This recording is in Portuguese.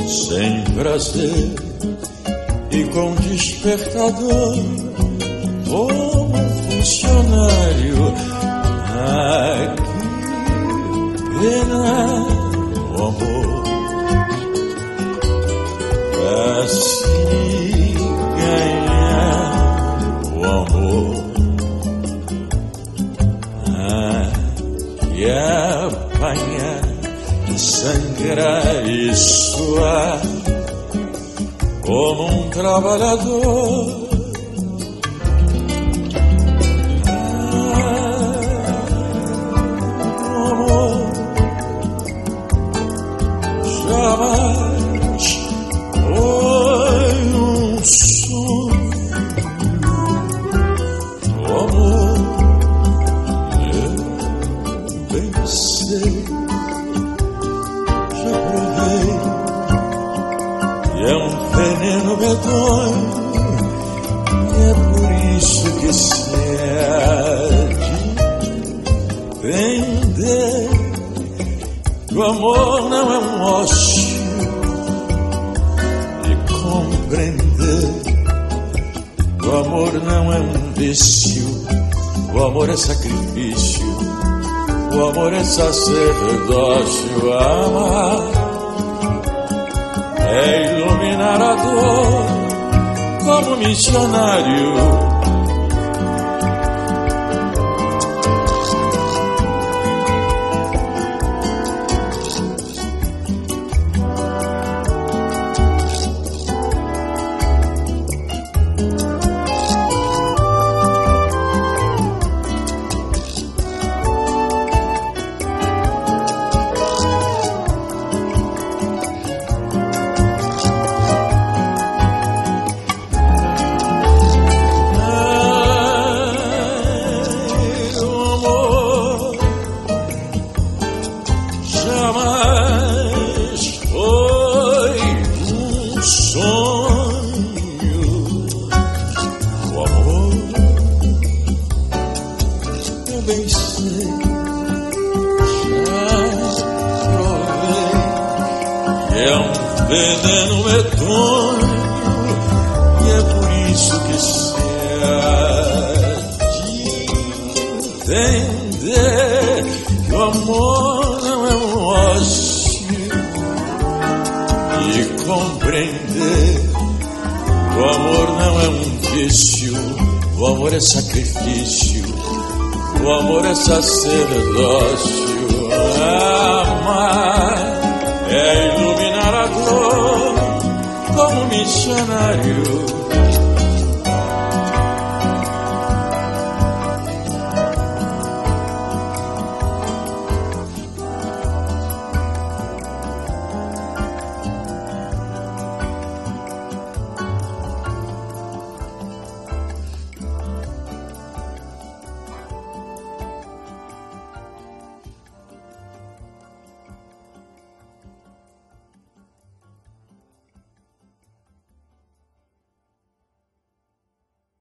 sem prazer e com despertador, como um funcionário. Ai, que pena, o amor, pra se ganhar o amor. Ai, e apanhar, sangrar e suar como um trabalhador. Amor, jamais foi um sonho. Amor, eu bem sei, já provei, e é um veneno medonho, e é por isso que se há de entender que o amor não é um ócio, e compreender que o amor não é um vício, o amor é sacrifício, o amor é sacerdócio. Amar é iluminar a dor como missionário. Jamais foi um sonho. O amor, eu bem sei, já provei, é um veneno medonho, e é por isso que se há de entender que o amor não é um ócio, e compreender que o amor não é um vício, o amor é sacrifício, o amor é sacerdócio. Amar é iluminar a dor como missionário.